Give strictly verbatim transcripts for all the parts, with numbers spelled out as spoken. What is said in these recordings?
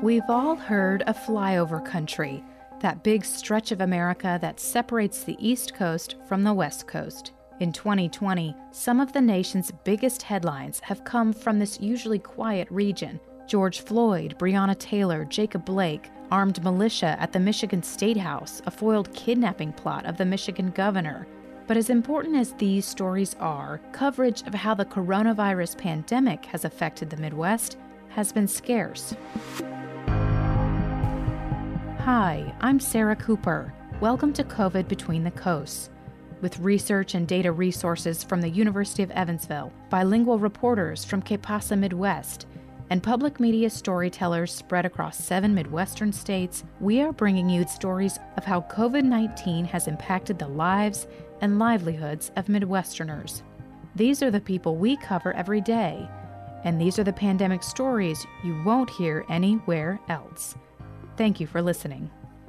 We've all heard of flyover country, that big stretch of America that separates the East Coast from the West Coast. In twenty twenty, some of the nation's biggest headlines have come from this usually quiet region. George Floyd, Breonna Taylor, Jacob Blake, armed militia at the Michigan State House, a foiled kidnapping plot of the Michigan governor. But as important as these stories are, coverage of how the coronavirus pandemic has affected the Midwest has been scarce. Hi, I'm Sarah Cooper. Welcome to COVID Between the Coasts. With research and data resources from the University of Evansville, bilingual reporters from Que Pasa Midwest, and public media storytellers spread across seven Midwestern states, we are bringing you stories of how COVID nineteen has impacted the lives and livelihoods of Midwesterners. These are the people we cover every day, and these are the pandemic stories you won't hear anywhere else. Thank you for listening.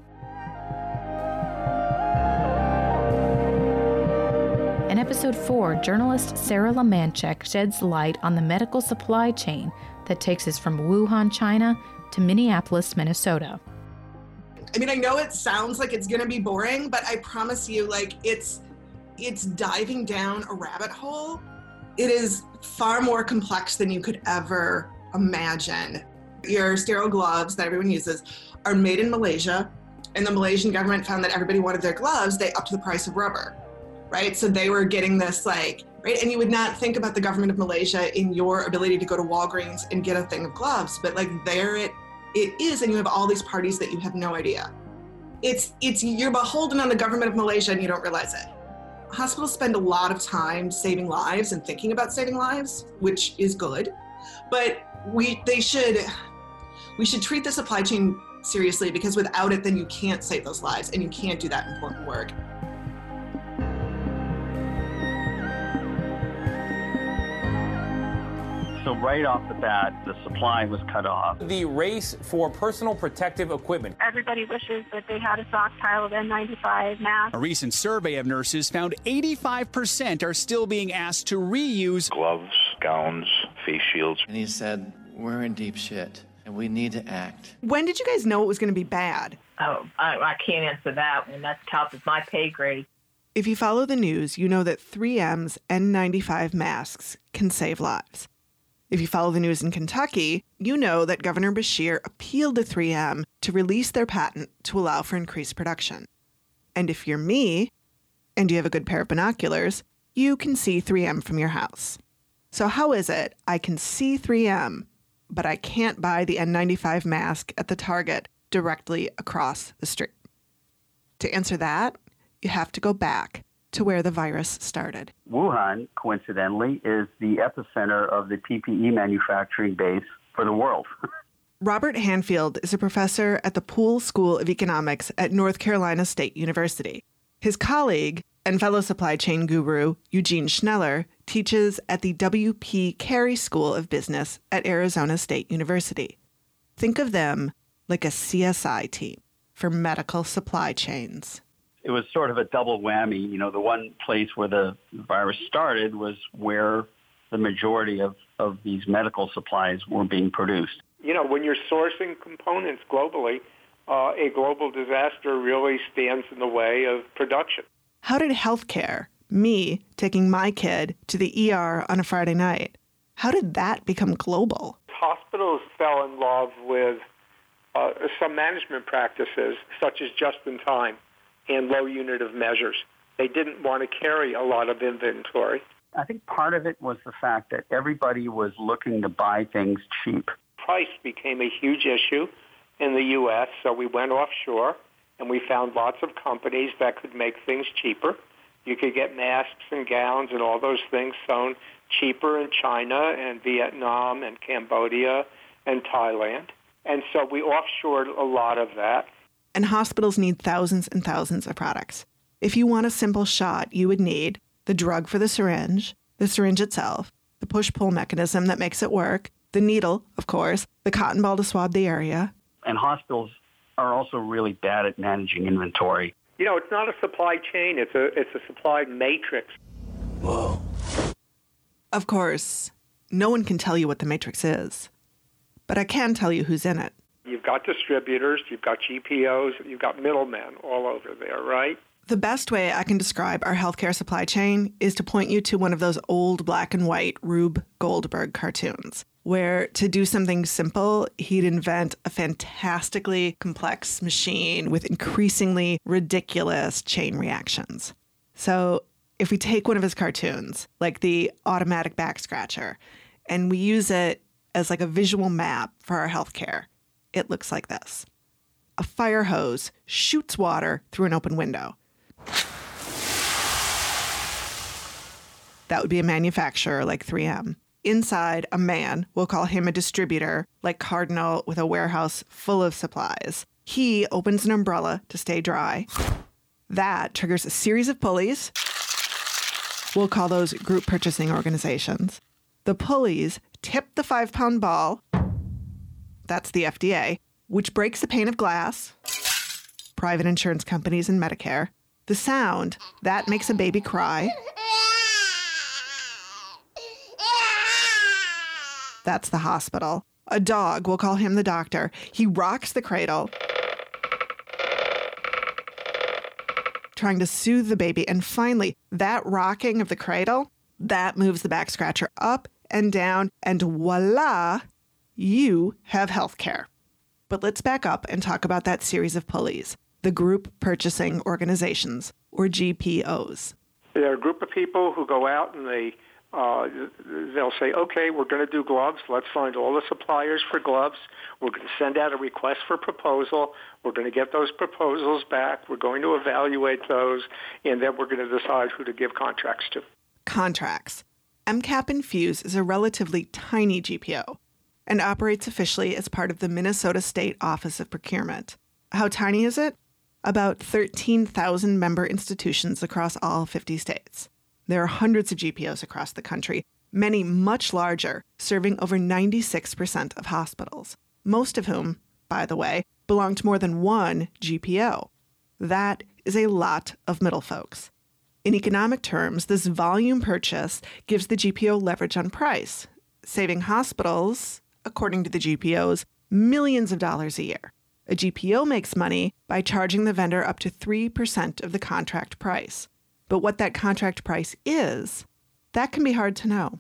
In episode four, journalist Sarah Lamanchek sheds light on the medical supply chain that takes us from Wuhan, China to Minneapolis, Minnesota. I mean, I know it sounds like it's gonna be boring, but I promise you, like, it's it's diving down a rabbit hole. It is far more complex than you could ever imagine. Your sterile gloves that everyone uses are made in Malaysia, and the Malaysian government found that everybody wanted their gloves. They upped the price of rubber, right? So they were getting this, like, right? And you would not think about the government of Malaysia in your ability to go to Walgreens and get a thing of gloves, but like there it it is, and you have all these parties that you have no idea. It's it's you're beholden on the government of Malaysia and you don't realize it. Hospitals spend a lot of time saving lives and thinking about saving lives, which is good, but we they should we should treat the supply chain seriously, because without it, then you can't save those lives and you can't do that important work. So right off the bat, the supply was cut off. The race for personal protective equipment. Everybody wishes that they had a stockpile of N ninety-five masks. A recent survey of nurses found eighty-five percent are still being asked to reuse gloves, gowns, face shields. And he said, we're in deep shit and we need to act. When did you guys know it was going to be bad? Oh, I, I can't answer that one. That's top of my pay grade. If you follow the news, you know that three M's N ninety-five masks can save lives. If you follow the news in Kentucky, you know that Governor Beshear appealed to three M to release their patent to allow for increased production. And if you're me, and you have a good pair of binoculars, you can see three M from your house. So how is it I can see three M, but I can't buy the N ninety-five mask at the Target directly across the street? To answer that, you have to go back to where the virus started. Wuhan, coincidentally, is the epicenter of the P P E manufacturing base for the world. Robert Hanfield is a professor at the Poole School of Economics at North Carolina State University. His colleague and fellow supply chain guru, Eugene Schneller, teaches at the W P Carey School of Business at Arizona State University. Think of them like a C S I team for medical supply chains. It was sort of a double whammy. You know, the one place where the virus started was where the majority of, of these medical supplies were being produced. You know, when you're sourcing components globally, uh, a global disaster really stands in the way of production. How did healthcare, me taking my kid to the E R on a Friday night, how did that become global? Hospitals fell in love with uh, some management practices, such as just-in-time and low unit of measures. They didn't want to carry a lot of inventory. I think part of it was the fact that everybody was looking to buy things cheap. Price became a huge issue in the U S, so we went offshore, and we found lots of companies that could make things cheaper. You could get masks and gowns and all those things sewn cheaper in China and Vietnam and Cambodia and Thailand. And so we offshored a lot of that. And hospitals need thousands and thousands of products. If you want a simple shot, you would need the drug for the syringe, the syringe itself, the push-pull mechanism that makes it work, the needle, of course, the cotton ball to swab the area. And hospitals are also really bad at managing inventory. You know, it's not a supply chain, it's a it's a supply matrix. Whoa. Of course, no one can tell you what the matrix is. But I can tell you who's in it. You've got distributors, you've got G P Os, you've got middlemen all over there, right? The best way I can describe our healthcare supply chain is to point you to one of those old black and white Rube Goldberg cartoons, where to do something simple, he'd invent a fantastically complex machine with increasingly ridiculous chain reactions. So if we take one of his cartoons, like the automatic back scratcher, and we use it as like a visual map for our healthcare, it looks like this. A fire hose shoots water through an open window. That would be a manufacturer like three M. Inside, a man, we'll call him a distributor, like Cardinal with a warehouse full of supplies. He opens an umbrella to stay dry. That triggers a series of pulleys. We'll call those group purchasing organizations. The pulleys tip the five-pound ball. That's the F D A, which breaks a pane of glass. Private insurance companies and Medicare. The sound, that makes a baby cry. That's the hospital. A dog, we'll call him the doctor. He rocks the cradle, trying to soothe the baby. And finally, that rocking of the cradle, that moves the back scratcher up and down, and voila, you have healthcare. But let's back up and talk about that series of pulleys, the group purchasing organizations, or G P Os. They're a group of people who go out and they Uh, they'll say, okay, we're going to do gloves. Let's find all the suppliers for gloves. We're going to send out a request for proposal. We're going to get those proposals back. We're going to evaluate those, and then we're going to decide who to give contracts to. Contracts. MCAP Infuse is a relatively tiny G P O and operates officially as part of the Minnesota State Office of Procurement. How tiny is it? About thirteen thousand member institutions across all fifty states. There are hundreds of G P Os across the country, many much larger, serving over ninety-six percent of hospitals, most of whom, by the way, belong to more than one G P O. That is a lot of middle folks. In economic terms, this volume purchase gives the G P O leverage on price, saving hospitals, according to the G P Os, millions of dollars a year. A G P O makes money by charging the vendor up to three percent of the contract price. But what that contract price is, that can be hard to know.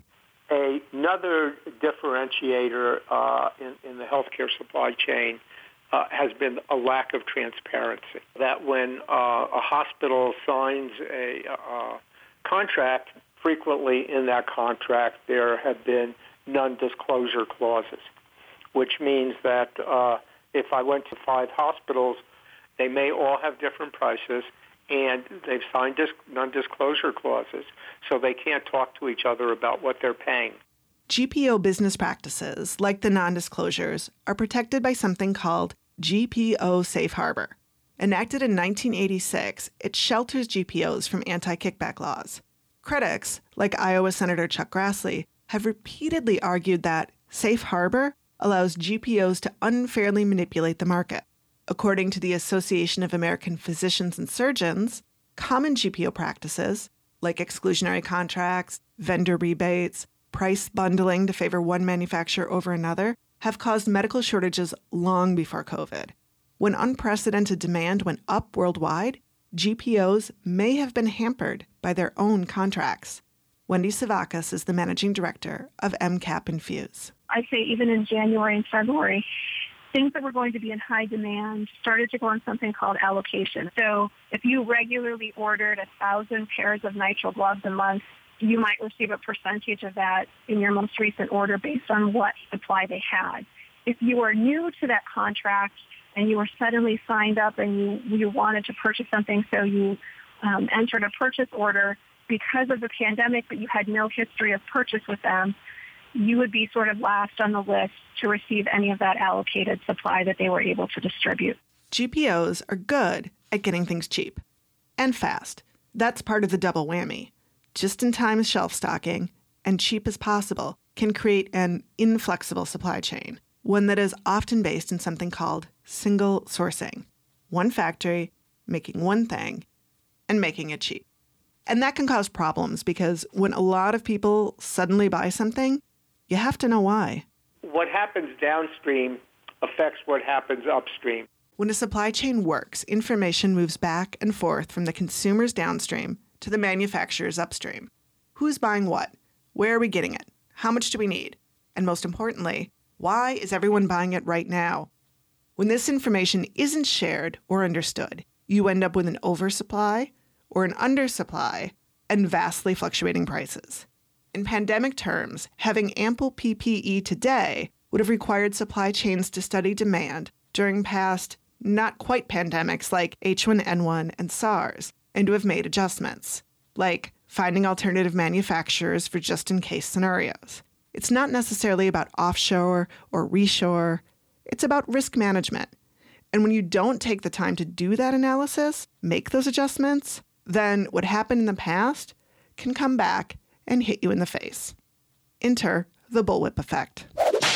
Another differentiator uh, in, in the healthcare supply chain uh, has been a lack of transparency. That when uh, a hospital signs a uh, contract, frequently in that contract there have been non-disclosure clauses, which means that uh, if I went to five hospitals, they may all have different prices, and they've signed dis- non-disclosure clauses, so they can't talk to each other about what they're paying. G P O business practices, like the non-disclosures, are protected by something called G P O Safe Harbor. Enacted in nineteen eighty-six, it shelters G P Os from anti-kickback laws. Critics, like Iowa Senator Chuck Grassley, have repeatedly argued that Safe Harbor allows G P Os to unfairly manipulate the market. According to the Association of American Physicians and Surgeons, common G P O practices, like exclusionary contracts, vendor rebates, price bundling to favor one manufacturer over another, have caused medical shortages long before COVID. When unprecedented demand went up worldwide, G P Os may have been hampered by their own contracts. Wendy Savakis is the managing director of MCAP Infuse. I'd say even in January and February, things that were going to be in high demand started to go on something called allocation. So if you regularly ordered a thousand pairs of nitrile gloves a month, you might receive a percentage of that in your most recent order based on what supply they had. If you were new to that contract and you were suddenly signed up and you, you wanted to purchase something, so you um, entered a purchase order because of the pandemic, but you had no history of purchase with them, you would be sort of last on the list to receive any of that allocated supply that they were able to distribute. G P Os are good at getting things cheap and fast. That's part of the double whammy. Just-in-time shelf stocking and cheap as possible can create an inflexible supply chain, one that is often based in something called single sourcing. One factory making one thing and making it cheap. And that can cause problems because when a lot of people suddenly buy something, you have to know why. What happens downstream affects what happens upstream. When a supply chain works, information moves back and forth from the consumers downstream to the manufacturers upstream. Who's buying what? Where are we getting it? How much do we need? And most importantly, why is everyone buying it right now? When this information isn't shared or understood, you end up with an oversupply or an undersupply and vastly fluctuating prices. In pandemic terms, having ample P P E today would have required supply chains to study demand during past, not quite pandemics like H one N one and SARS, and to have made adjustments, like finding alternative manufacturers for just-in-case scenarios. It's not necessarily about offshore or reshore. It's about risk management. And when you don't take the time to do that analysis, make those adjustments, then what happened in the past can come back and hit you in the face. Enter the bullwhip effect.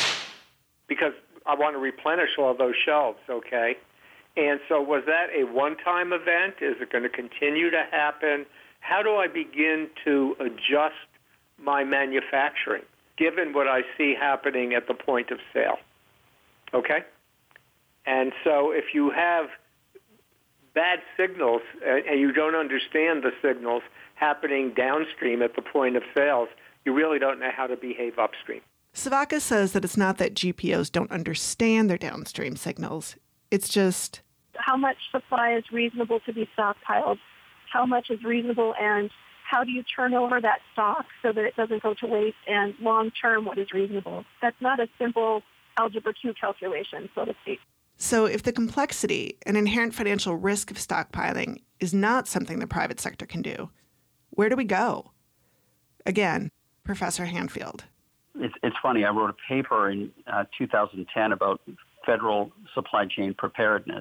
Because I want to replenish all those shelves, okay? And so was that a one-time event? Is it going to continue to happen? How do I begin to adjust my manufacturing, given what I see happening at the point of sale? Okay? And so if you have bad signals and you don't understand the signals happening downstream at the point of sales, you really don't know how to behave upstream. Savaka says that it's not that G P Os don't understand their downstream signals. It's just how much supply is reasonable to be stockpiled, how much is reasonable, and how do you turn over that stock so that it doesn't go to waste, and long-term, what is reasonable? That's not a simple algebra two calculation, so to speak. So if the complexity and inherent financial risk of stockpiling is not something the private sector can do, where do we go? Again, Professor Handfield. It's, it's funny. I wrote a paper in uh, two thousand ten about federal supply chain preparedness.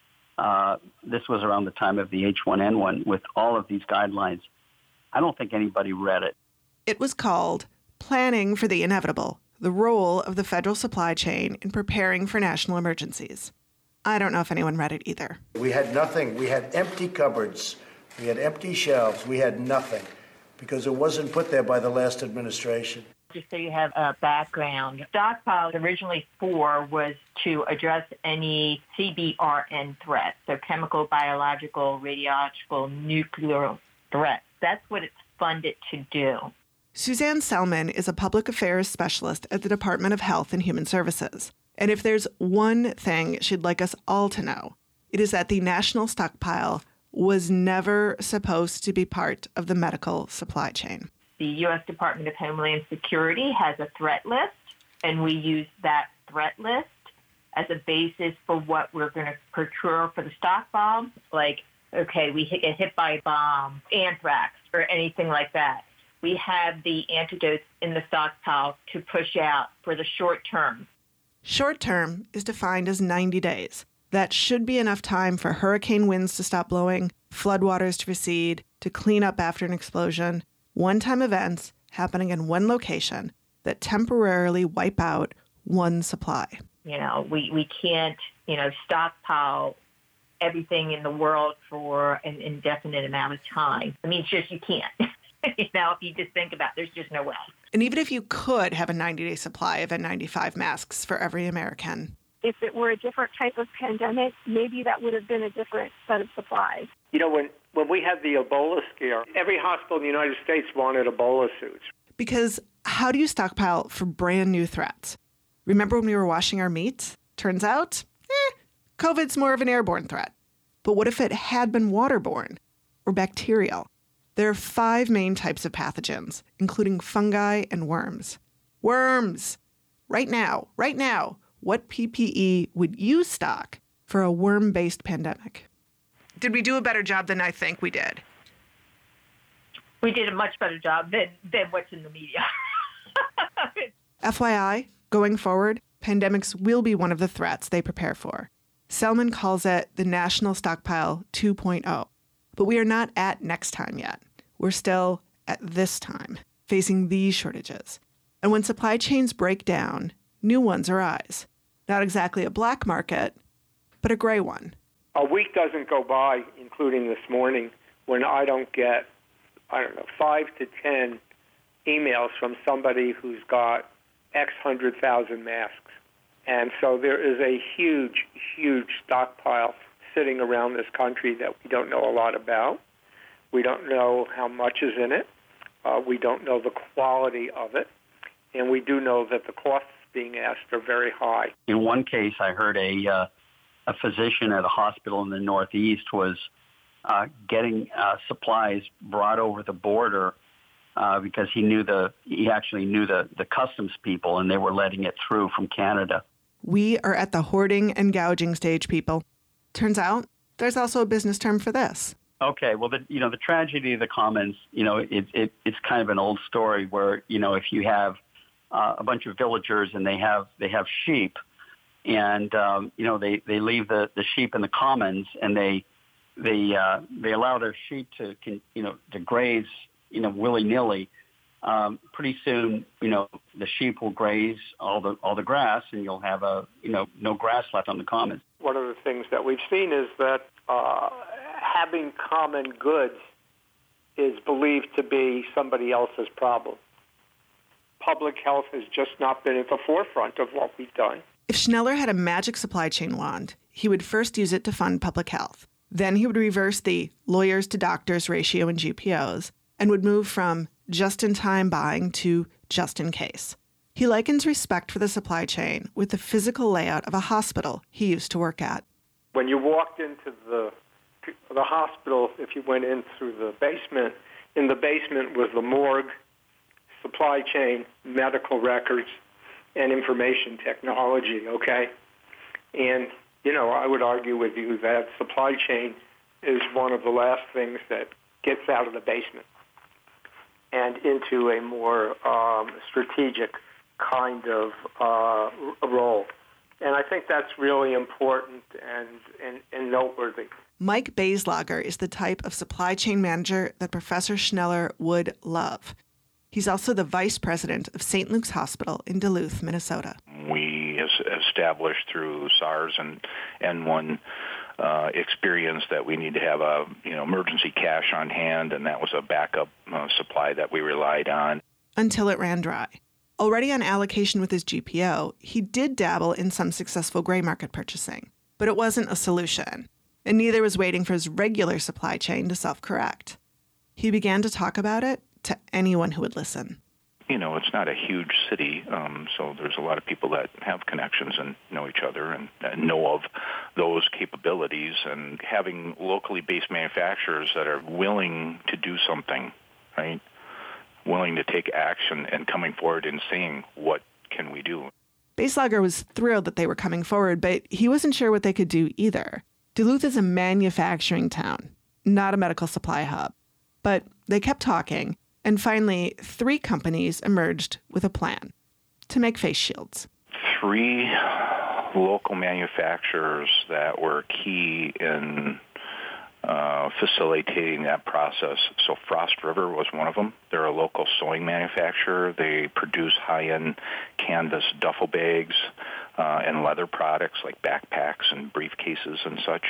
Uh, this was around the time of the H one N one with all of these guidelines. I don't think anybody read it. It was called Planning for the Inevitable, the Role of the Federal Supply Chain in Preparing for National Emergencies. I don't know if anyone read it either. We had nothing. We had empty cupboards. We had empty shelves. We had nothing because it wasn't put there by the last administration. Just so you have a background, stockpile originally for was to address any C B R N threats, so chemical, biological, radiological, nuclear threats. That's what it's funded to do. Suzanne Selman is a public affairs specialist at the Department of Health and Human Services. And if there's one thing she'd like us all to know, it is that the national stockpile was never supposed to be part of the medical supply chain. The U S Department of Homeland Security has a threat list, and we use that threat list as a basis for what we're going to procure for the stockpile. Like, okay, we hit, get hit by a bomb, anthrax, or anything like that. We have the antidotes in the stockpile to push out for the short term. Short term is defined as ninety days. That should be enough time for hurricane winds to stop blowing, floodwaters to recede, to clean up after an explosion. One-time events happening in one location that temporarily wipe out one supply. You know, we, we can't, you know, stockpile everything in the world for an indefinite amount of time. I mean, it's just you can't. You know, if you just think about it, there's just no way. And even if you could have a ninety-day supply of N ninety-five masks for every American. If it were a different type of pandemic, maybe that would have been a different set of supplies. You know, when, when we had the Ebola scare, every hospital in the United States wanted Ebola suits. Because how do you stockpile for brand new threats? Remember when we were washing our meat? Turns out, eh, COVID's more of an airborne threat. But what if it had been waterborne or bacterial? There are five main types of pathogens, including fungi and worms. Worms! Right now, right now, what P P E would you stock for a worm-based pandemic? Did we do a better job than I think we did? We did a much better job than, than what's in the media. F Y I, going forward, pandemics will be one of the threats they prepare for. Selman calls it the National Stockpile two point oh. But we are not at next time yet. We're still at this time, facing these shortages. And when supply chains break down, new ones arise. Not exactly a black market, but a gray one. A week doesn't go by, including this morning, when I don't get, I don't know, five to ten emails from somebody who's got X hundred thousand masks. And so there is a huge, huge stockpile sitting around this country that we don't know a lot about. We don't know how much is in it. Uh, we don't know the quality of it. And we do know that the costs being asked are very high. In one case, I heard a uh, a physician at a hospital in the Northeast was uh, getting uh, supplies brought over the border uh, because he knew the he actually knew the, the customs people, and they were letting it through from Canada. We are at the hoarding and gouging stage, people. Turns out there's also a business term for this. Okay, well, the, you know, the tragedy of the commons, you know, it, it it's kind of an old story where, you know, if you have uh, a bunch of villagers and they have they have sheep, and um, you know they, they leave the, the sheep in the commons, and they they uh, they allow their sheep to you know to graze you know willy nilly. Um, pretty soon, you know, the sheep will graze all the all the grass, and you'll have a you know no grass left on the commons. One of the things that we've seen is that uh, having common goods is believed to be somebody else's problem. Public health has just not been at the forefront of what we've done. If Schneller had a magic supply chain wand, he would first use it to fund public health. Then he would reverse the lawyers to doctors ratio in G P Os and would move from just-in-time buying to just-in-case. He likens respect for the supply chain with the physical layout of a hospital he used to work at. When you walked into the the hospital, if you went in through the basement, in the basement was the morgue, supply chain, medical records, and information technology, okay? And, you know, I would argue with you that supply chain is one of the last things that gets out of the basement and into a more um, strategic kind of uh, role. And I think that's really important and, and, and noteworthy. Mike Beislager is the type of supply chain manager that Professor Schneller would love. He's also the vice president of Saint Luke's Hospital in Duluth, Minnesota. We established through SARS and N one uh, experience that we need to have a you know emergency cash on hand, and that was a backup uh, supply that we relied on. Until it ran dry. Already on allocation with his G P O, he did dabble in some successful gray market purchasing, but it wasn't a solution, and neither was waiting for his regular supply chain to self-correct. He began to talk about it to anyone who would listen. You know, it's not a huge city, um, so there's a lot of people that have connections and know each other and, and know of those capabilities, and having locally based manufacturers that are willing to do something, right? Willing to take action and coming forward and saying, what can we do? Beislager was thrilled that they were coming forward, but he wasn't sure what they could do either. Duluth is a manufacturing town, not a medical supply hub. But they kept talking, and finally, three companies emerged with a plan to make face shields. Three local manufacturers that were key in uh, facilitating that process. So Frost River was one of them. They're a local sewing manufacturer. They produce high-end canvas duffel bags uh, and leather products like backpacks and briefcases and such.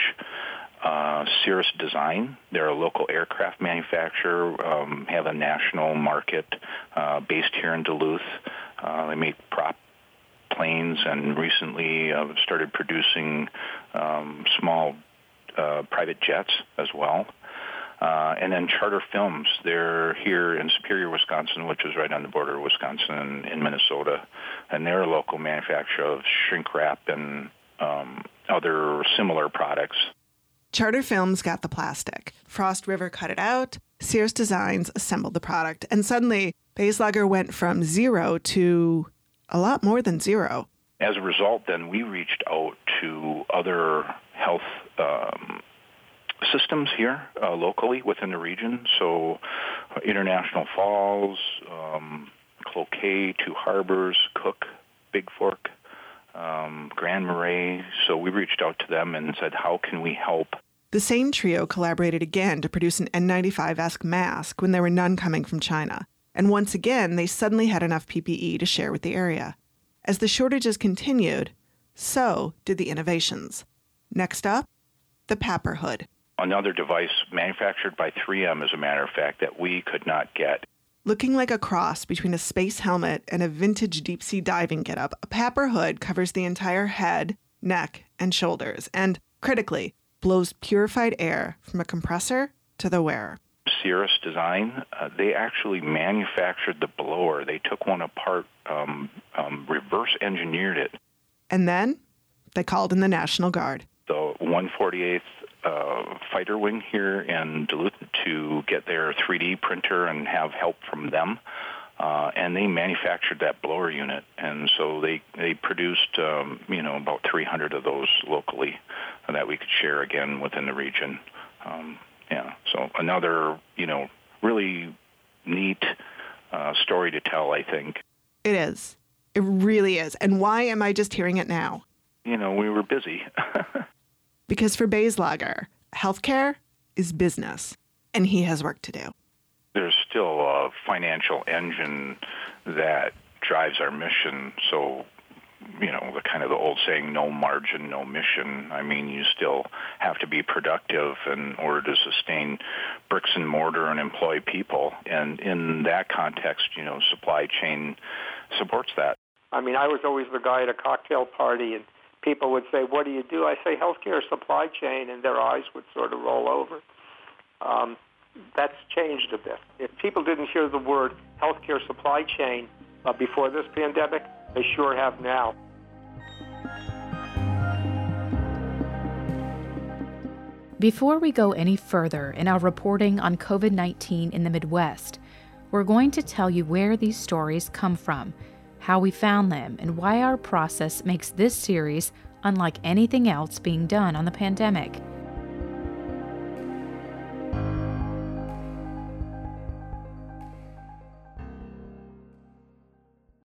Uh, Cirrus Design, they're a local aircraft manufacturer, um, have a national market uh, based here in Duluth. Uh, they make prop planes and recently uh, started producing um, small uh, private jets as well. Uh, and then Charter Films, they're here in Superior, Wisconsin, which is right on the border of Wisconsin and in Minnesota. And they're a local manufacturer of shrink wrap and um, other similar products. Charter Films got the plastic. Frost River cut it out. Cirrus Designs assembled the product. And suddenly, Beislager went from zero to a lot more than zero. As a result, then, we reached out to other health um, systems here uh, locally within the region. So uh, International Falls, um, Cloquet, Two Harbors, Cook, Big Fork, um, Grand Marais. So we reached out to them and said, how can we help? The same trio collaborated again to produce an N ninety-five-esque mask when there were none coming from China. And once again, they suddenly had enough P P E to share with the area. As the shortages continued, so did the innovations. Next up, the Papper Hood. Another device manufactured by three M, as a matter of fact, that we could not get. Looking like a cross between a space helmet and a vintage deep-sea diving getup, a P A P R hood covers the entire head, neck, and shoulders, and, critically, blows purified air from a compressor to the wearer. Cirrus Design, uh, they actually manufactured the blower. They took one apart, um, um, reverse engineered it. And then they called in the National Guard. The one forty-eighth uh, Fighter Wing here in Duluth to get their three D printer and have help from them. Uh, and they manufactured that blower unit. And so they, they produced, um, you know, about three hundred of those locally that we could share again within the region. Um, yeah, so another, you know, really neat uh, story to tell, I think. It is. It really is. And why am I just hearing it now? You know, we were busy. Because for Baeslager, healthcare is business, and he has work to do. There's still a financial engine that drives our mission. So, you know, the kind of the old saying, no margin, no mission. I mean, you still have to be productive in order to sustain bricks and mortar and employ people. And in that context, you know, supply chain supports that. I mean, I was always the guy at a cocktail party, and people would say, what do you do? I say, healthcare supply chain, and their eyes would sort of roll over. Um, that's changed a bit. If people didn't hear the word healthcare supply chain uh, before this pandemic, they sure have now. Before we go any further in our reporting on COVID nineteen in the Midwest, we're going to tell you where these stories come from, how we found them, and why our process makes this series unlike anything else being done on the pandemic.